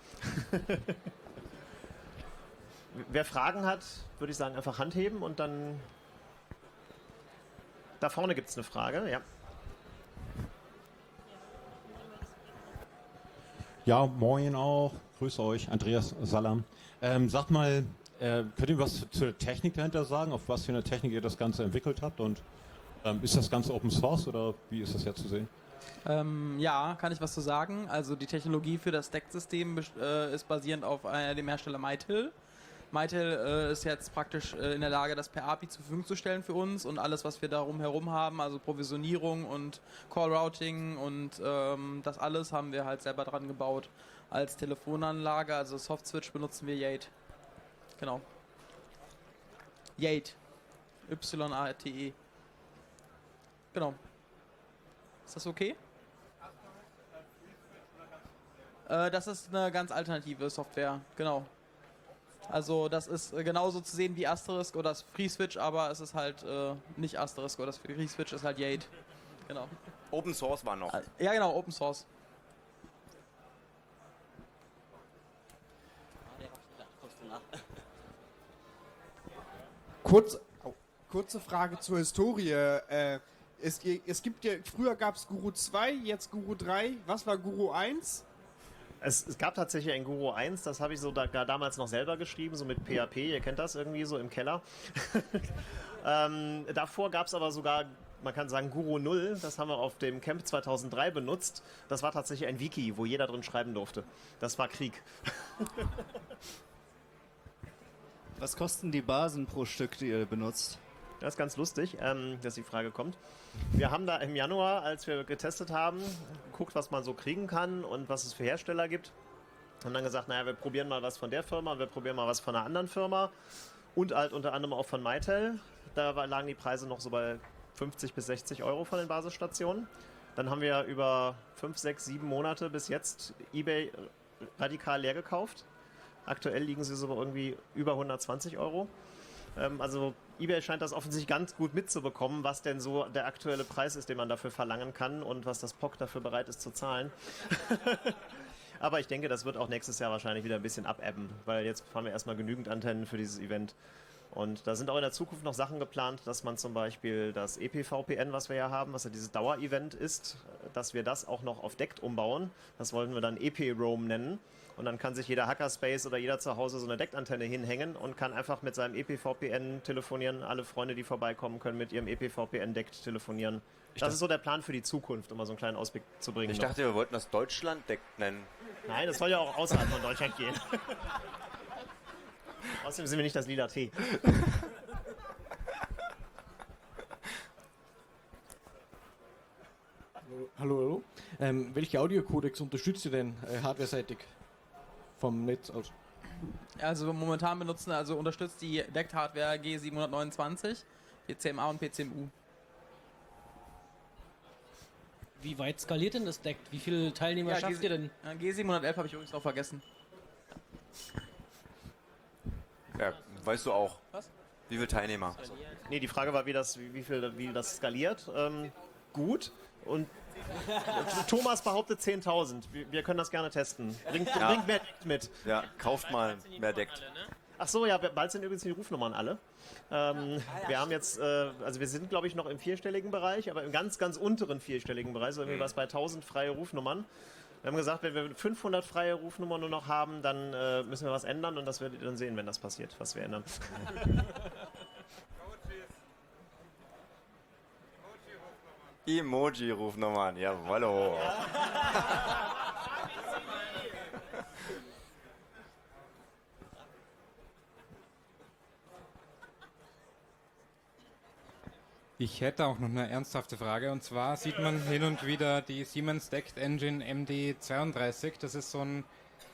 Wer Fragen hat, würde ich sagen, einfach Hand heben und dann... Da vorne gibt es eine Frage, ja. Ja, moin auch. Grüße euch, Andreas Salam. Sagt mal, könnt ihr was zur Technik dahinter sagen, auf was für eine Technik ihr das Ganze entwickelt habt und ist das Ganze Open Source oder wie ist das jetzt zu sehen? Ja, kann ich was zu sagen. Also die Technologie für das Deck-System ist basierend auf dem Hersteller Mitel. Mitel ist jetzt praktisch in der Lage, das per API zur Verfügung zu stellen für uns und alles, was wir darum herum haben, also Provisionierung und Call-Routing und das alles haben wir halt selber dran gebaut. Als Telefonanlage, also Soft-Switch benutzen wir Yate. Genau. Yate. Y-A-T-E. Genau. Ist das okay? Das ist eine ganz alternative Software, genau. Also das ist genauso zu sehen wie Asterisk oder das FreeSwitch, aber es ist halt nicht Asterisk oder das FreeSwitch ist halt Yate. Genau. Open Source war noch. Ja genau, Open Source. Kurze Frage zur Historie. Es gibt ja, früher gab es Guru 2, jetzt Guru 3. Was war Guru 1? Es gab tatsächlich ein Guru 1, das habe ich so damals noch selber geschrieben, so mit PHP, ihr kennt das irgendwie so im Keller. Davor gab es aber sogar, man kann sagen, Guru 0, das haben wir auf dem Camp 2003 benutzt. Das war tatsächlich ein Wiki, wo jeder drin schreiben durfte. Das war Krieg. Was kosten die Basen pro Stück, die ihr benutzt? Das ist ganz lustig, dass die Frage kommt. Wir haben da im Januar, als wir getestet haben, geguckt, was man so kriegen kann und was es für Hersteller gibt. Und dann gesagt, naja, wir probieren mal was von der Firma, wir probieren mal was von einer anderen Firma und halt unter anderem auch von Mitel. Da lagen die Preise noch so bei 50 bis 60 Euro von den Basisstationen. Dann haben wir über 5, 6, 7 Monate bis jetzt eBay radikal leer gekauft. Aktuell liegen sie so irgendwie über 120 Euro. Also eBay scheint das offensichtlich ganz gut mitzubekommen, was denn so der aktuelle Preis ist, den man dafür verlangen kann und was das POC dafür bereit ist zu zahlen. Aber ich denke, das wird auch nächstes Jahr wahrscheinlich wieder ein bisschen abebben, weil jetzt haben wir erstmal genügend Antennen für dieses Event. Und da sind auch in der Zukunft noch Sachen geplant, dass man zum Beispiel das EPVPN, was wir ja haben, was ja dieses Dauer-Event ist, dass wir das auch noch auf DECT umbauen. Das wollen wir dann EP-Roam nennen. Und dann kann sich jeder Hackerspace oder jeder zu Hause so eine DECT-Antenne hinhängen und kann einfach mit seinem EPVPN telefonieren. Alle Freunde, die vorbeikommen, können mit ihrem EPVPN-DECT telefonieren. Das ist so der Plan für die Zukunft, um mal so einen kleinen Ausblick zu bringen. Ich dachte, wir wollten das Deutschland-DECT nennen. Nein, das soll ja auch außerhalb von Deutschland gehen. Außerdem sind wir nicht das lila T. Hallo. Welche Audiocodecs unterstützt ihr denn hardwareseitig vom Netz aus? Also momentan unterstützt die DECT-Hardware G729, PCMA und PCMU. Wie weit skaliert denn das DECT? Wie viele Teilnehmer schafft ihr denn? G711 habe ich übrigens noch vergessen. Ja, weißt du auch. Was? Wie viele Teilnehmer? Nee, die Frage war, wie das skaliert. Gut. Und Thomas behauptet 10.000. Wir können das gerne testen. Bringt mehr Dekt mit. Ja, kauft mal mehr Dekt. Ach so, ja, bald sind übrigens die Rufnummern alle. Wir haben jetzt, also wir sind, glaube ich, noch im vierstelligen Bereich, aber im ganz, ganz unteren vierstelligen Bereich, so irgendwie was bei 1.000 freie Rufnummern. Wir haben gesagt, wenn wir 500 freie Rufnummern nur noch haben, dann müssen wir was ändern und das werdet ihr dann sehen, wenn das passiert, was wir ändern. Emoji-Rufnummern, jawollo. Ich hätte auch noch eine ernsthafte Frage, und zwar sieht man hin und wieder die Siemens DECT Engine MD32, das ist so ein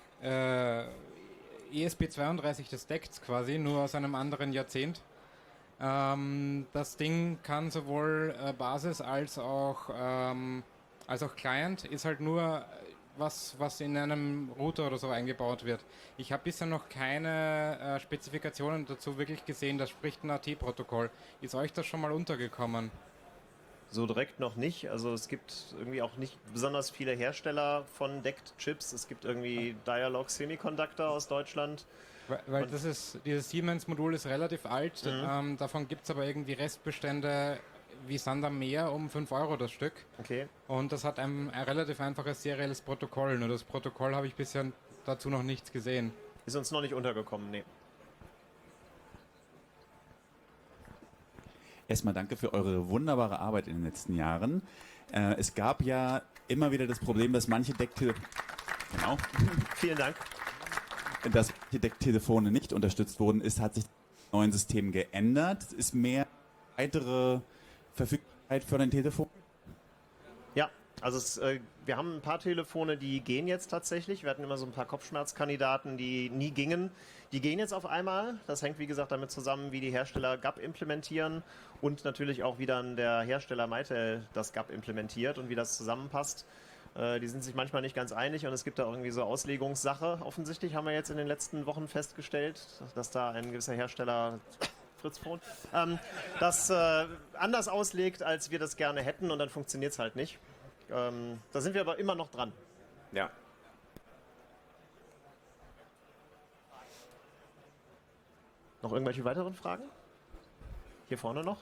ESP32 des DECTs quasi, nur aus einem anderen Jahrzehnt. Das Ding kann sowohl Basis als auch Client, ist halt nur was in einem Router oder so eingebaut wird. Ich habe bisher noch keine Spezifikationen dazu wirklich gesehen, das spricht ein AT-Protokoll. Ist euch das schon mal untergekommen? So direkt noch nicht. Also es gibt irgendwie auch nicht besonders viele Hersteller von DECT-Chips. Es gibt irgendwie Dialog Semiconductor aus Deutschland. Weil dieses Siemens-Modul ist relativ alt, davon gibt es aber irgendwie Restbestände wie Sand am Meer um 5 Euro das Stück. Okay. Und das hat ein relativ einfaches serielles Protokoll. Nur das Protokoll habe ich bisher dazu noch nichts gesehen. Ist uns noch nicht untergekommen, nee. Erstmal danke für eure wunderbare Arbeit in den letzten Jahren. Es gab ja immer wieder das Problem, dass manche Genau. Vielen Dank. Dass die DECT-Telefone nicht unterstützt wurden, hat sich das neue System geändert. Ist mehr weitere Verfügbarkeit für ein Telefon? Ja, also wir haben ein paar Telefone, die gehen jetzt tatsächlich. Wir hatten immer so ein paar Kopfschmerzkandidaten, die nie gingen. Die gehen jetzt auf einmal. Das hängt, wie gesagt, damit zusammen, wie die Hersteller GAP implementieren und natürlich auch, wie dann der Hersteller Mitel das GAP implementiert und wie das zusammenpasst. Die sind sich manchmal nicht ganz einig und es gibt da irgendwie so Auslegungssache. Offensichtlich haben wir jetzt in den letzten Wochen festgestellt, dass da ein gewisser Hersteller, Fritz Phone, das anders auslegt, als wir das gerne hätten und dann funktioniert es halt nicht. Da sind wir aber immer noch dran. Ja. Noch irgendwelche weiteren Fragen? Hier vorne noch?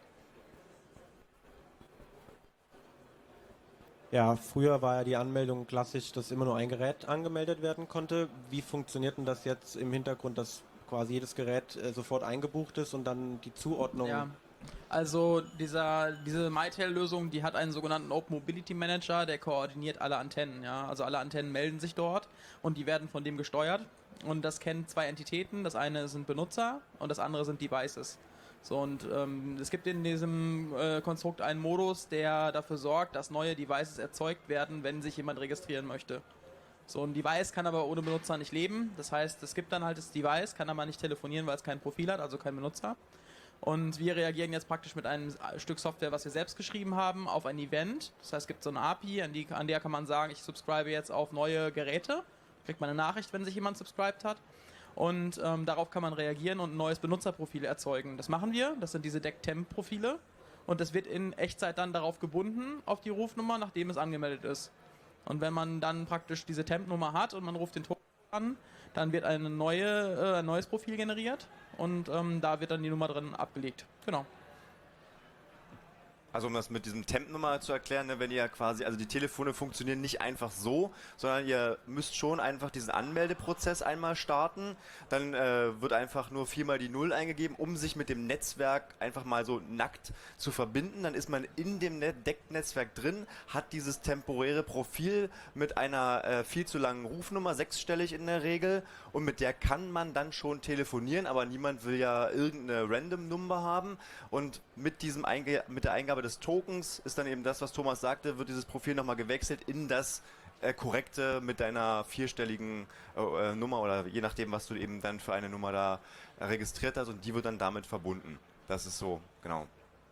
Ja, früher war ja die Anmeldung klassisch, dass immer nur ein Gerät angemeldet werden konnte. Wie funktioniert denn das jetzt im Hintergrund, dass quasi jedes Gerät sofort eingebucht ist und dann die Zuordnung? Ja, also diese Mitel-Lösung, die hat einen sogenannten Open Mobility Manager, der koordiniert alle Antennen. Ja? Also alle Antennen melden sich dort und die werden von dem gesteuert. Und das kennt zwei Entitäten. Das eine sind Benutzer und das andere sind Devices. So, und es gibt in diesem Konstrukt einen Modus, der dafür sorgt, dass neue Devices erzeugt werden, wenn sich jemand registrieren möchte. So, ein Device kann aber ohne Benutzer nicht leben. Das heißt, es gibt dann halt das Device, kann aber nicht telefonieren, weil es kein Profil hat, also kein Benutzer. Und wir reagieren jetzt praktisch mit einem Stück Software, was wir selbst geschrieben haben, auf ein Event. Das heißt, es gibt so eine API, an der kann man sagen, ich subscribe jetzt auf neue Geräte. Kriegt man eine Nachricht, wenn sich jemand subscribed hat. Und darauf kann man reagieren und ein neues Benutzerprofil erzeugen. Das machen wir, das sind diese DECT-Temp-Profile. Und das wird in Echtzeit dann darauf gebunden, auf die Rufnummer, nachdem es angemeldet ist. Und wenn man dann praktisch diese Temp-Nummer hat und man ruft den Token an, dann wird ein neues Profil generiert und da wird dann die Nummer drin abgelegt. Genau. Also um das mit diesem Temp-Nummer zu erklären, ne, wenn ihr quasi, also die Telefone funktionieren nicht einfach so, sondern ihr müsst schon einfach diesen Anmeldeprozess einmal starten, dann wird einfach nur 4 mal die 0 eingegeben, um sich mit dem Netzwerk einfach mal so nackt zu verbinden. Dann ist man in dem DECT-Netzwerk drin, hat dieses temporäre Profil mit einer viel zu langen Rufnummer, 6-stellig in der Regel, und mit der kann man dann schon telefonieren, aber niemand will ja irgendeine Random-Nummer haben, und mit der Eingabe des Tokens ist dann eben das, was Thomas sagte, wird dieses Profil nochmal gewechselt in das korrekte mit deiner vierstelligen Nummer oder je nachdem, was du eben dann für eine Nummer da registriert hast und die wird dann damit verbunden. Das ist so, genau.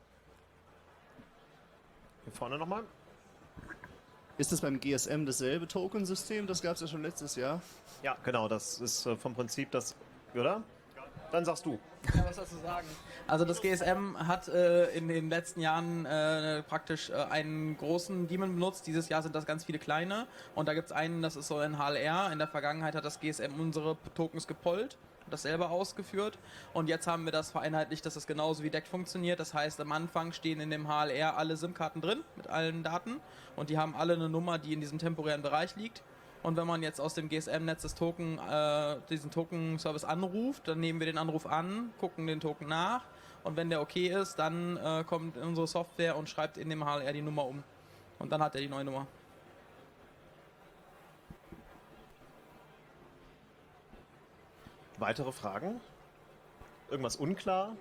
Hier vorne nochmal. Ist das beim GSM dasselbe Tokensystem? Das gab es ja schon letztes Jahr. Ja, genau, das ist vom Prinzip das, oder? Dann sagst du. Ja, was sollst du sagen? Also das GSM hat in den letzten Jahren praktisch einen großen Daemon benutzt. Dieses Jahr sind das ganz viele kleine. Und da gibt es einen, das ist so ein HLR. In der Vergangenheit hat das GSM unsere Tokens gepollt, das selber ausgeführt. Und jetzt haben wir das vereinheitlicht, dass es genauso wie DECT funktioniert. Das heißt, am Anfang stehen in dem HLR alle SIM-Karten drin mit allen Daten. Und die haben alle eine Nummer, die in diesem temporären Bereich liegt. Und wenn man jetzt aus dem GSM-Netz diesen Token-Service anruft, dann nehmen wir den Anruf an, gucken den Token nach und wenn der okay ist, dann kommt unsere Software und schreibt in dem HLR die Nummer um. Und dann hat er die neue Nummer. Weitere Fragen? Irgendwas unklar?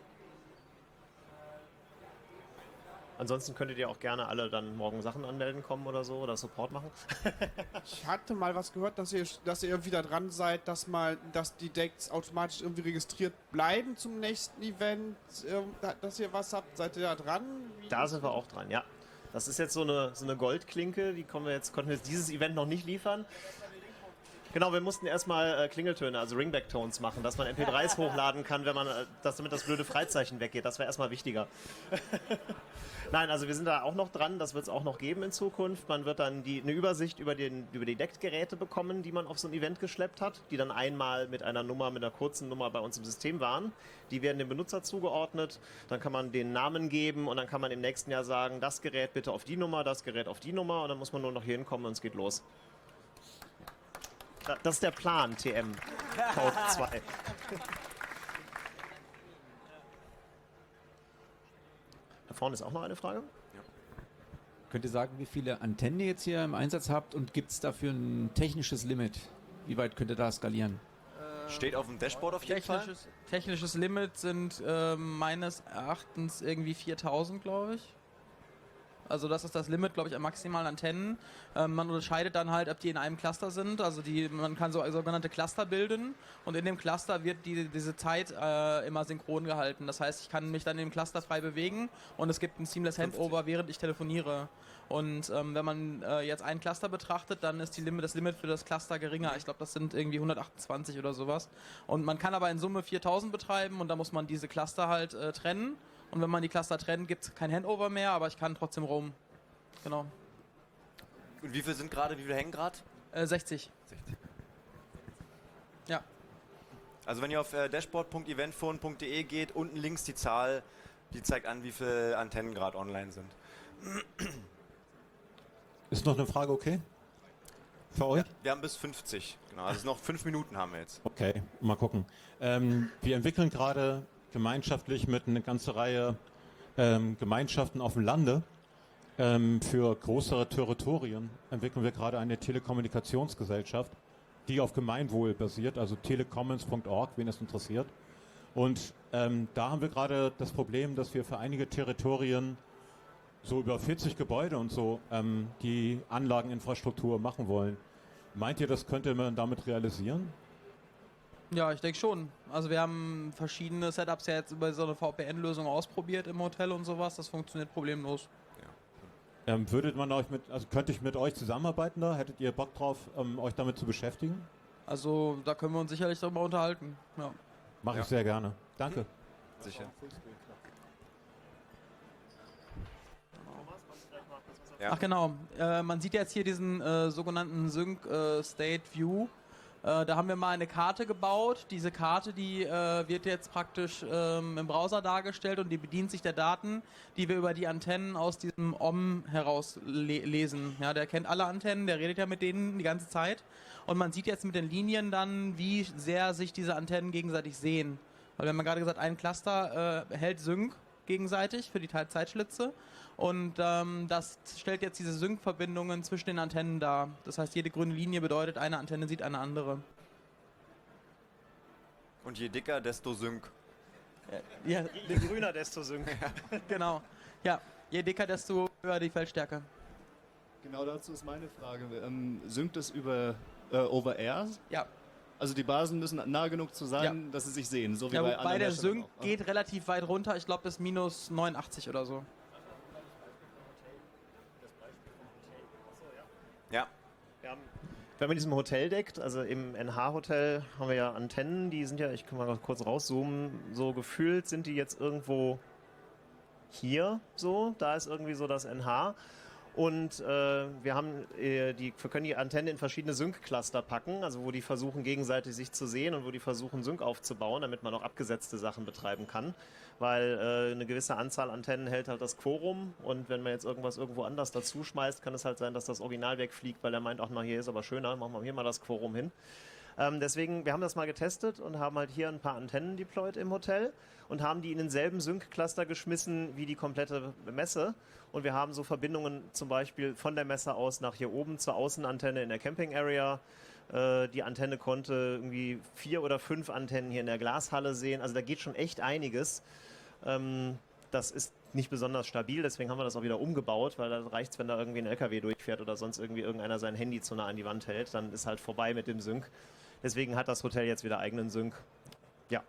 Ansonsten könntet ihr auch gerne alle dann morgen Sachen anmelden kommen oder so oder Support machen. Ich hatte mal was gehört, dass ihr wieder dran seid, dass die Decks automatisch irgendwie registriert bleiben zum nächsten Event, dass ihr was habt. Seid ihr da dran? Da sind wir auch dran, ja. Das ist jetzt so eine Goldklinke, die konnten wir jetzt dieses Event noch nicht liefern. Genau, wir mussten erstmal Klingeltöne, also Ringback-Tones machen, dass man MP3s hochladen kann, damit das blöde Freizeichen weggeht. Das wäre erstmal wichtiger. Nein, also wir sind da auch noch dran, das wird es auch noch geben in Zukunft. Man wird dann eine Übersicht über die DECT-Geräte bekommen, die man auf so ein Event geschleppt hat, die dann einmal mit einer kurzen Nummer bei uns im System waren. Die werden dem Benutzer zugeordnet, dann kann man den Namen geben und dann kann man im nächsten Jahr sagen, das Gerät bitte auf die Nummer, das Gerät auf die Nummer und dann muss man nur noch hier hinkommen und es geht los. Das ist der Plan, TM Code 2. Da vorne ist auch noch eine Frage. Könnt ihr sagen, wie viele Antennen ihr jetzt hier im Einsatz habt und gibt es dafür ein technisches Limit? Wie weit könnt ihr da skalieren? Steht auf dem Dashboard auf jeden Fall. Technisches Limit sind meines Erachtens irgendwie 4000, glaube ich. Also das ist das Limit, glaube ich, an maximalen Antennen. Man unterscheidet dann halt, ob die in einem Cluster sind. Also man kann so sogenannte Cluster bilden und in dem Cluster wird diese Zeit immer synchron gehalten. Das heißt, ich kann mich dann im Cluster frei bewegen und es gibt ein Seamless Handover, während ich telefoniere. Und wenn man jetzt einen Cluster betrachtet, dann ist das Limit für das Cluster geringer. Ich glaube, das sind irgendwie 128 oder sowas. Und man kann aber in Summe 4000 betreiben und da muss man diese Cluster halt trennen. Und wenn man die Cluster trennt, gibt es kein Handover mehr, aber ich kann trotzdem roamen. Genau. Und wie viel hängen gerade? 60. Ja. Also wenn ihr auf dashboard.eventphone.de geht, unten links die Zahl, die zeigt an, wie viele Antennen gerade online sind. Ist noch eine Frage okay? Für euch? Ja, wir haben bis 50. Genau, also noch 5 Minuten haben wir jetzt. Okay, mal gucken. Wir entwickeln gerade gemeinschaftlich mit einer ganzen Reihe Gemeinschaften auf dem Lande für größere Territorien entwickeln wir gerade eine Telekommunikationsgesellschaft, die auf Gemeinwohl basiert, also telecommons.org, wen es interessiert. Und da haben wir gerade das Problem, dass wir für einige Territorien so über 40 Gebäude und so die Anlageninfrastruktur machen wollen. Meint ihr, das könnte man damit realisieren? Ja, ich denke schon. Also wir haben verschiedene Setups ja jetzt über so eine VPN-Lösung ausprobiert im Hotel und sowas. Das funktioniert problemlos. Könnte ich mit euch zusammenarbeiten da? Hättet ihr Bock drauf, euch damit zu beschäftigen? Also da können wir uns sicherlich darüber unterhalten. Ja. Mache ich sehr gerne. Danke. Sicher. Ja. Ach genau, man sieht jetzt hier diesen sogenannten Sync State View. Da haben wir mal eine Karte gebaut. Diese Karte, die wird jetzt praktisch im Browser dargestellt und die bedient sich der Daten, die wir über die Antennen aus diesem OM heraus lesen. Ja, der kennt alle Antennen, der redet ja mit denen die ganze Zeit. Und man sieht jetzt mit den Linien dann, wie sehr sich diese Antennen gegenseitig sehen. Weil wir haben ja gerade gesagt, ein Cluster hält Sync gegenseitig für die Zeitschlitze. Und das stellt jetzt diese Sync-Verbindungen zwischen den Antennen dar. Das heißt, jede grüne Linie bedeutet, eine Antenne sieht eine andere. Und je dicker, desto Sync. Ja, je grüner, desto Sync. Genau. Ja, je dicker, desto höher die Feldstärke. Genau dazu ist meine Frage. Synkt es über Over-Air? Ja. Also die Basen müssen nah genug zu sein, dass sie sich sehen, so wie Ja, bei wobei anderen der Herstellern Sync auch. geht relativ weit runter. Ich glaube bis minus 89 oder so. Ja. Wenn man diesem Hotel deckt, also im NH-Hotel haben wir ja Antennen, die sind ja, ich kann mal kurz rauszoomen, so gefühlt sind die jetzt irgendwo hier so, da ist irgendwie so das NH. Und wir können die Antenne in verschiedene Sync-Cluster packen, also wo die versuchen gegenseitig sich zu sehen und wo die versuchen Sync aufzubauen, damit man auch abgesetzte Sachen betreiben kann. Weil eine gewisse Anzahl Antennen hält halt das Quorum und wenn man jetzt irgendwas irgendwo anders dazu schmeißt, kann es halt sein, dass das Original wegfliegt, weil er meint, ach na, hier ist aber schöner, machen wir hier mal das Quorum hin. Deswegen, wir haben das mal getestet und haben halt hier ein paar Antennen deployed im Hotel und haben die in denselben Sync-Cluster geschmissen wie die komplette Messe. Und wir haben so Verbindungen zum Beispiel von der Messe aus nach hier oben zur Außenantenne in der Camping-Area. Die Antenne konnte irgendwie 4 oder 5 Antennen hier in der Glashalle sehen. Also da geht schon echt einiges. Das ist nicht besonders stabil, deswegen haben wir das auch wieder umgebaut, weil da reicht es, wenn da irgendwie ein LKW durchfährt oder sonst irgendwie irgendeiner sein Handy zu nah an die Wand hält, dann ist halt vorbei mit dem Sync. Deswegen hat das Hotel jetzt wieder eigenen Sync. Ja.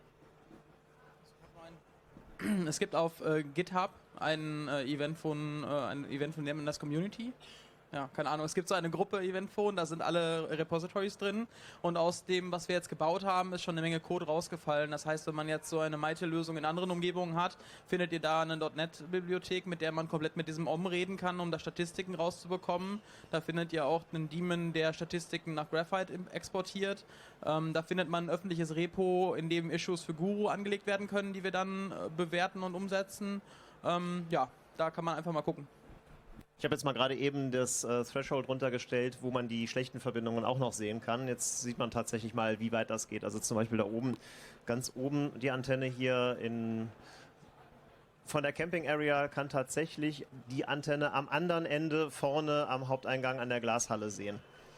Es gibt auf GitHub ein Event von dem in das Community. Ja, keine Ahnung. Es gibt so eine Gruppe Eventphone, da sind alle Repositories drin und aus dem, was wir jetzt gebaut haben, ist schon eine Menge Code rausgefallen. Das heißt, wenn man jetzt so eine Mitel-Lösung in anderen Umgebungen hat, findet ihr da eine .NET-Bibliothek, mit der man komplett mit diesem OM reden kann, um da Statistiken rauszubekommen. Da findet ihr auch einen Daemon, der Statistiken nach Graphite exportiert. Da findet man ein öffentliches Repo, in dem Issues für Guru angelegt werden können, die wir dann bewerten und umsetzen. Ja, da kann man einfach mal gucken. Ich habe jetzt mal gerade eben das Threshold runtergestellt, wo man die schlechten Verbindungen auch noch sehen kann. Jetzt sieht man tatsächlich mal, wie weit das geht. Also zum Beispiel da oben, ganz oben die Antenne hier von der Camping Area kann tatsächlich die Antenne am anderen Ende vorne am Haupteingang an der Glashalle sehen.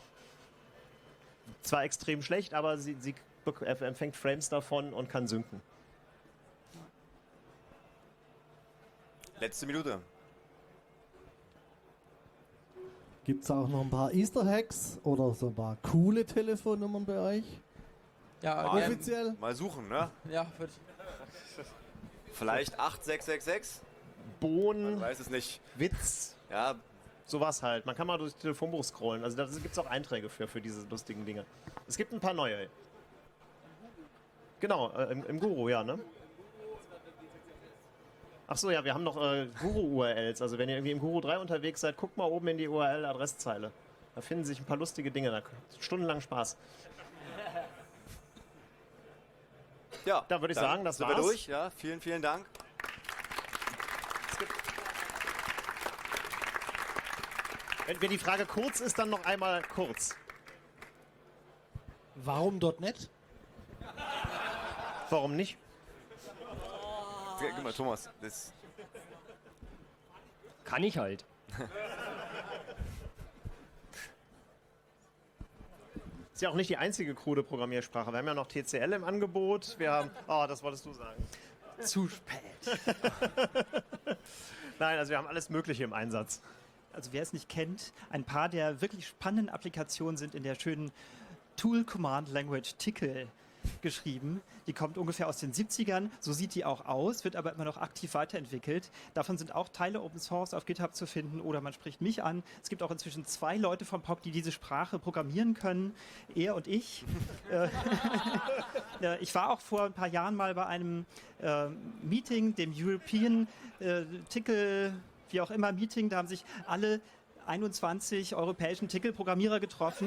Zwar extrem schlecht, aber sie empfängt Frames davon und kann synken. Letzte Minute. Gibt es auch noch ein paar Easter Hacks oder so ein paar coole Telefonnummern bei euch? Ja, offiziell? Mal suchen, ne? Ja, wird. Vielleicht 8666? Bohnen. Man weiß es nicht. Witz. Ja. Sowas halt. Man kann mal durchs Telefonbuch scrollen. Also da gibt es auch Einträge für diese lustigen Dinge. Es gibt ein paar neue. Genau, im Guru, ja, ne? Achso, ja, wir haben noch Guru-URLs. Also wenn ihr irgendwie im Guru 3 unterwegs seid, guckt mal oben in die URL-Adresszeile. Da finden sich ein paar lustige Dinge. Da stundenlang Spaß. Ja, da würde ich sagen, das sind war's. wir durch. Ja, vielen, vielen Dank. Wenn die Frage kurz ist, dann noch einmal kurz. Warum .NET? Warum nicht? Guck mal, Thomas, das kann ich halt. Ist ja auch nicht die einzige krude Programmiersprache. Wir haben ja noch TCL im Angebot. Wir haben. Oh, das wolltest du sagen. Zu spät. Nein, also wir haben alles Mögliche im Einsatz. Also wer es nicht kennt, ein paar der wirklich spannenden Applikationen sind in der schönen Tool Command Language Tcl geschrieben. Die kommt ungefähr aus den 70ern, so sieht die auch aus, wird aber immer noch aktiv weiterentwickelt. Davon sind auch Teile Open Source auf GitHub zu finden oder man spricht mich an. Es gibt auch inzwischen 2 Leute vom POC, die diese Sprache programmieren können, er und ich. Ich war auch vor ein paar Jahren mal bei einem Meeting, dem European Tcl, wie auch immer, Meeting, da haben sich alle 21 europäischen Tcl-Programmierer getroffen.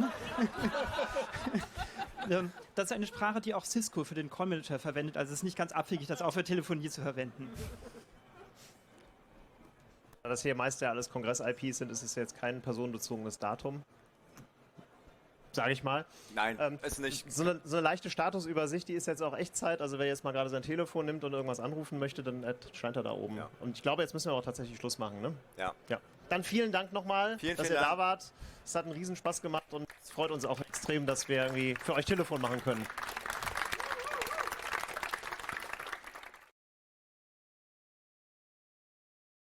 Das ist eine Sprache, die auch Cisco für den Call Manager verwendet, also es ist nicht ganz abwegig, das auch für Telefonie zu verwenden. Da das hier meist ja alles Kongress-IPs sind, ist es jetzt kein personenbezogenes Datum. Sage ich mal. Nein, ist nicht. So eine leichte Statusübersicht, die ist jetzt auch Echtzeit. Also wer jetzt mal gerade sein Telefon nimmt und irgendwas anrufen möchte, dann scheint er da oben. Ja. Und ich glaube, jetzt müssen wir auch tatsächlich Schluss machen. Ne? Ja. Dann vielen Dank nochmal, dass ihr da wart. Es hat einen Riesenspaß gemacht und es freut uns auch extrem, dass wir irgendwie für euch Telefon machen können.